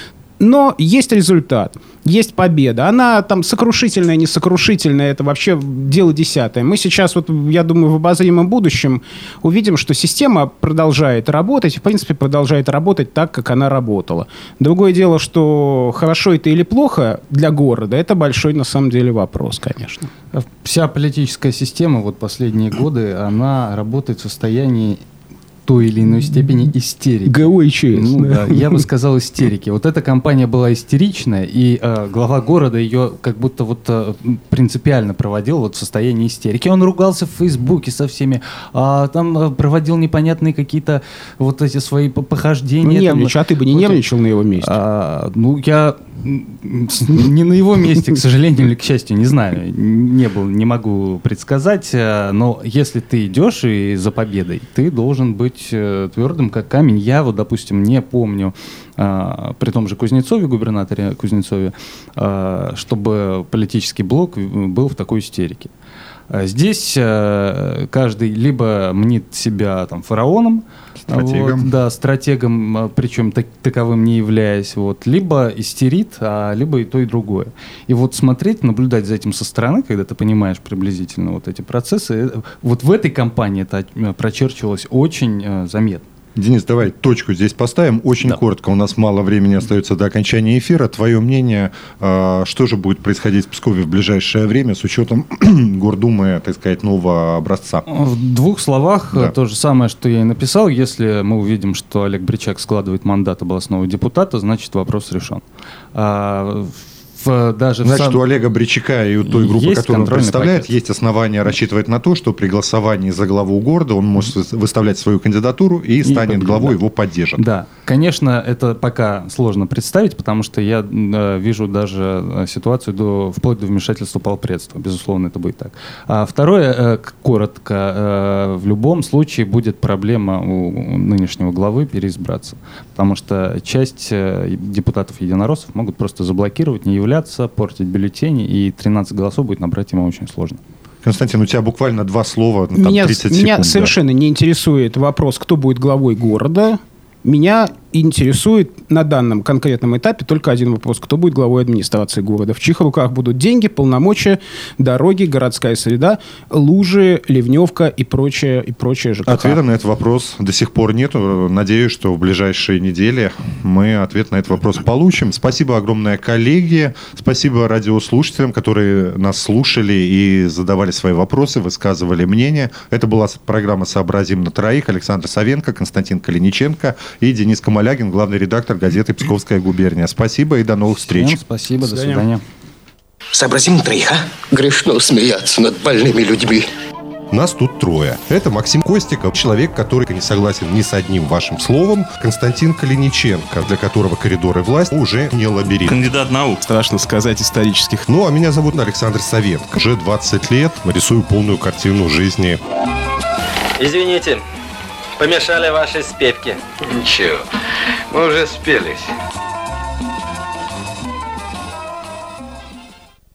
Но есть результат, есть победа. Она там сокрушительная, не сокрушительная, это вообще дело десятое. Мы сейчас, вот, я думаю, в обозримом будущем увидим, что система продолжает работать, в принципе, продолжает работать так, как она работала. Другое дело, что хорошо это или плохо для города, это большой, на самом деле, вопрос, конечно. Вся политическая система вот последние годы, она работает в состоянии той или иной степени истерики. ГО-ИЧС. Ну, да, я бы сказал истерики. Вот эта кампания была истеричная, и э, глава города ее как будто вот э, принципиально проводил вот в состоянии истерики. Он ругался в Фейсбуке со всеми, а, там э, проводил непонятные какие-то вот эти свои похождения. Ну, нервничал, а ты бы не вот, нервничал на его месте? А, ну, я не на его месте, к сожалению или к счастью, не знаю, не был, не могу предсказать, но если ты идешь и за победой, ты должен быть твердым, как камень. Я вот, допустим, не помню а, при том же Кузнецове, губернаторе Кузнецове, а, чтобы политический блок был в такой истерике. А здесь а, каждый либо мнит себя там фараоном, стратегом, вот, да, стратегом, причем так, таковым не являясь, вот, либо истерит, а либо и то, и другое. И вот смотреть, наблюдать за этим со стороны, когда ты понимаешь приблизительно вот эти процессы, вот в этой кампании это прочерчивалось очень э, заметно. Денис, давай точку здесь поставим. Очень да. коротко, у нас мало времени остается до окончания эфира. Твое мнение, что же будет происходить в Пскове в ближайшее время с учетом Гордумы, так сказать, нового образца? В двух словах да. то же самое, что я и написал. Если мы увидим, что Олег Бричак складывает мандат областного депутата, значит вопрос решен. А даже Значит, сам... у Олега Бричака и у той группы, которую он представляет, пакет. Есть основания рассчитывать на то, что при голосовании за главу города он может выставлять свою кандидатуру и, и станет победит, главой, да. его поддержат. Да, конечно, это пока сложно представить, потому что я э, вижу даже ситуацию до, вплоть до вмешательства полпредства. Безусловно, это будет так. А второе, э, коротко, э, в любом случае будет проблема у нынешнего главы переизбраться, потому что часть э, депутатов-единороссов могут просто заблокировать, не являться, портить бюллетени, и тринадцать голосов будет набрать ему очень сложно. Константин, у тебя буквально два слова, там, меня, тридцать секунд. Меня совершенно да. не интересует вопрос, кто будет главой города. Меня интересует на данном конкретном этапе только один вопрос. Кто будет главой администрации города? В чьих руках будут деньги, полномочия, дороги, городская среда, лужи, ливневка и прочее, и прочее ЖКХ? Ответа на этот вопрос до сих пор нет. Надеюсь, что в ближайшие недели мы ответ на этот вопрос получим. Спасибо огромное, коллеги. Спасибо радиослушателям, которые нас слушали и задавали свои вопросы, высказывали мнение. Это была программа «Сообразим на троих». Александр Савенко, Константин Калиниченко и Денис Камалягин, главный редактор газеты «Псковская губерния». Спасибо и до новых встреч. Всем спасибо, до свидания. До свидания. Сообразим на троих, а? Грешно смеяться над больными людьми. Нас тут трое. Это Максим Костиков, человек, который не согласен ни с одним вашим словом. Константин Калиниченко, для которого коридоры власти уже не лабиринт. Кандидат наук, страшно сказать, исторических. Ну, а меня зовут Александр Савенко. Уже двадцать лет рисую полную картину жизни. Извините, помешали ваши спевки. Ничего, мы уже спелись.